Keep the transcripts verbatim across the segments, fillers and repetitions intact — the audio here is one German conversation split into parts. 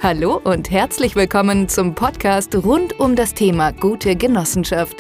Hallo und herzlich willkommen zum Podcast rund um das Thema gute Genossenschaft.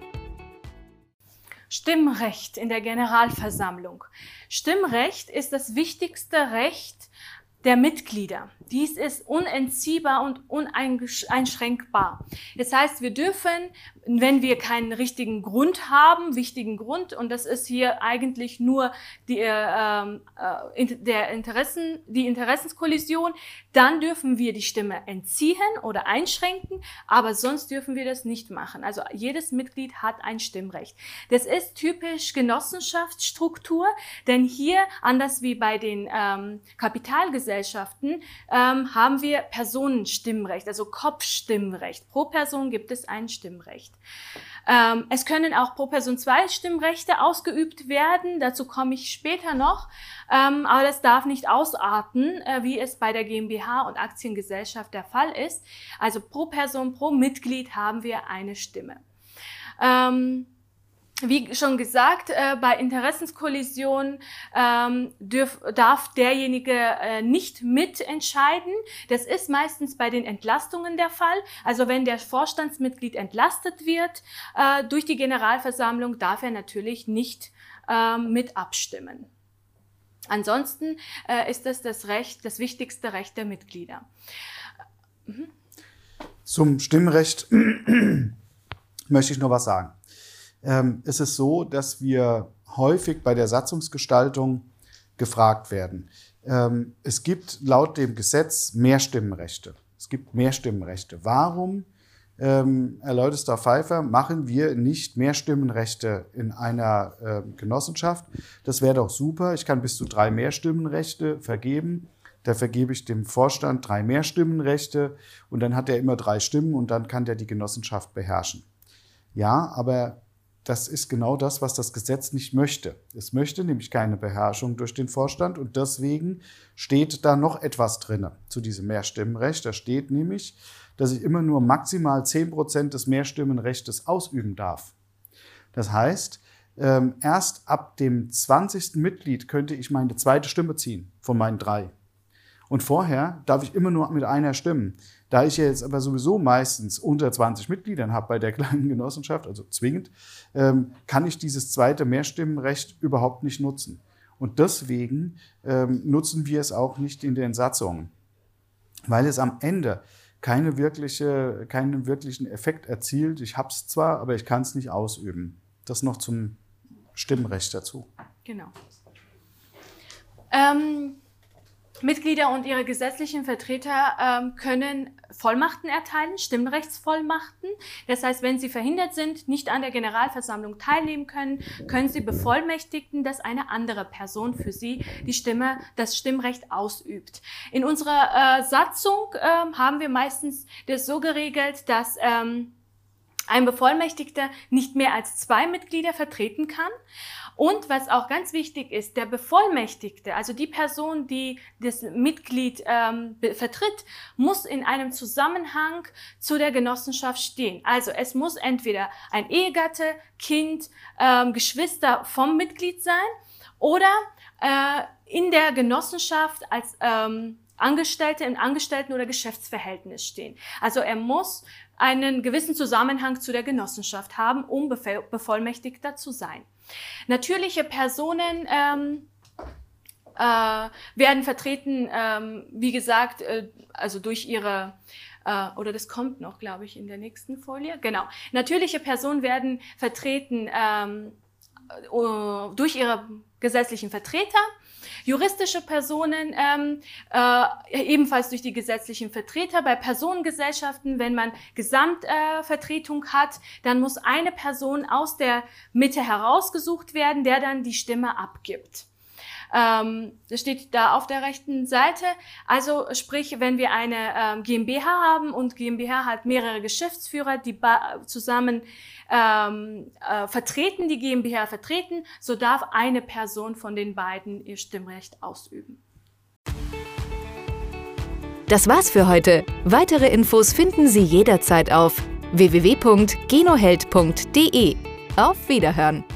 Stimmrecht in der Generalversammlung. Stimmrecht ist das wichtigste Recht der Mitglieder. Dies ist unentziehbar und uneinschränkbar. Das heißt, wir dürfen, wenn wir keinen richtigen Grund haben, wichtigen Grund, und das ist hier eigentlich nur die, äh, äh, der Interessen, die Interessenskollision, dann dürfen wir die Stimme entziehen oder einschränken, aber sonst dürfen wir das nicht machen. Also jedes Mitglied hat ein Stimmrecht. Das ist typisch Genossenschaftsstruktur, denn hier, anders wie bei den ähm, Kapitalgesellschaften, ähm, haben wir Personenstimmrecht, also Kopfstimmrecht. Pro Person gibt es ein Stimmrecht. Ähm, es können auch pro Person zwei Stimmrechte ausgeübt werden, dazu komme ich später noch, ähm, aber das darf nicht ausarten, äh, wie es bei der GmbH und Aktiengesellschaft der Fall ist. Also pro Person, pro Mitglied haben wir eine Stimme. Ähm, Wie schon gesagt, äh, bei Interessenskollision ähm, dürf, darf derjenige äh, nicht mitentscheiden. Das ist meistens bei den Entlastungen der Fall. Also wenn der Vorstandsmitglied entlastet wird äh, durch die Generalversammlung, darf er natürlich nicht äh, mit abstimmen. Ansonsten äh, ist das das Recht, das wichtigste Recht der Mitglieder. Mhm. Zum Stimmrecht möchte ich noch was sagen. Ähm, es ist so, dass wir häufig bei der Satzungsgestaltung gefragt werden. Ähm, es gibt laut dem Gesetz Mehrstimmenrechte. Es gibt Mehrstimmenrechte. Warum, ähm, Herr Leutesdorf-Pfeiffer, machen wir nicht Mehrstimmenrechte in einer äh, Genossenschaft? Das wäre doch super. Ich kann bis zu drei Mehrstimmenrechte vergeben. Da vergebe ich dem Vorstand drei Mehrstimmenrechte und dann hat er immer drei Stimmen und dann kann der die Genossenschaft beherrschen. Ja, aber das ist genau das, was das Gesetz nicht möchte. Es möchte nämlich keine Beherrschung durch den Vorstand und deswegen steht da noch etwas drin zu diesem Mehrstimmenrecht. Da steht nämlich, dass ich immer nur maximal zehn Prozent des Mehrstimmenrechtes ausüben darf. Das heißt, erst ab dem zwanzigsten Mitglied könnte ich meine zweite Stimme ziehen von meinen drei. Und vorher darf ich immer nur mit einer stimmen. Da ich ja jetzt aber sowieso meistens unter zwanzig Mitgliedern habe bei der kleinen Genossenschaft, also zwingend, ähm, kann ich dieses zweite Mehrstimmenrecht überhaupt nicht nutzen. Und deswegen ähm, nutzen wir es auch nicht in den Satzungen, weil es am Ende keine wirkliche, keinen wirklichen Effekt erzielt. Ich habe es zwar, aber ich kann es nicht ausüben. Das noch zum Stimmrecht dazu. Genau. Ähm Mitglieder und ihre gesetzlichen Vertreter ähm, können Vollmachten erteilen, Stimmrechtsvollmachten. Das heißt, wenn sie verhindert sind, nicht an der Generalversammlung teilnehmen können, können sie bevollmächtigen, dass eine andere Person für sie die Stimme, das Stimmrecht ausübt. In unserer äh, Satzung äh, haben wir meistens das so geregelt, dass ähm, ein Bevollmächtigter nicht mehr als zwei Mitglieder vertreten kann. Und was auch ganz wichtig ist, der Bevollmächtigte, also die Person, die das Mitglied ähm, vertritt, muss in einem Zusammenhang zu der Genossenschaft stehen. Also es muss entweder ein Ehegatte, Kind, ähm, Geschwister vom Mitglied sein oder äh, in der Genossenschaft als ähm, Angestellte im Angestellten- oder Geschäftsverhältnis stehen. Also er muss einen gewissen Zusammenhang zu der Genossenschaft haben, um Bevollmächtigter zu sein. Natürliche Personen ähm, äh, werden vertreten, ähm, wie gesagt, äh, also durch ihre, äh, oder das kommt noch, glaube ich, in der nächsten Folie. Genau. Natürliche Personen werden vertreten ähm, äh, durch ihre gesetzlichen Vertreter. Juristische Personen ähm, äh, ebenfalls durch die gesetzlichen Vertreter. Bei Personengesellschaften, wenn man Gesamtvertretung äh, hat, dann muss eine Person aus der Mitte herausgesucht werden, der dann die Stimme abgibt. Ähm, das steht da auf der rechten Seite. Also sprich, wenn wir eine ähm, GmbH haben und GmbH hat mehrere Geschäftsführer, die zusammen ähm, äh, vertreten, die GmbH vertreten, so darf eine Person von den beiden ihr Stimmrecht ausüben. Das war's für heute. Weitere Infos finden Sie jederzeit auf w w w punkt genoheld punkt de. Auf Wiederhören!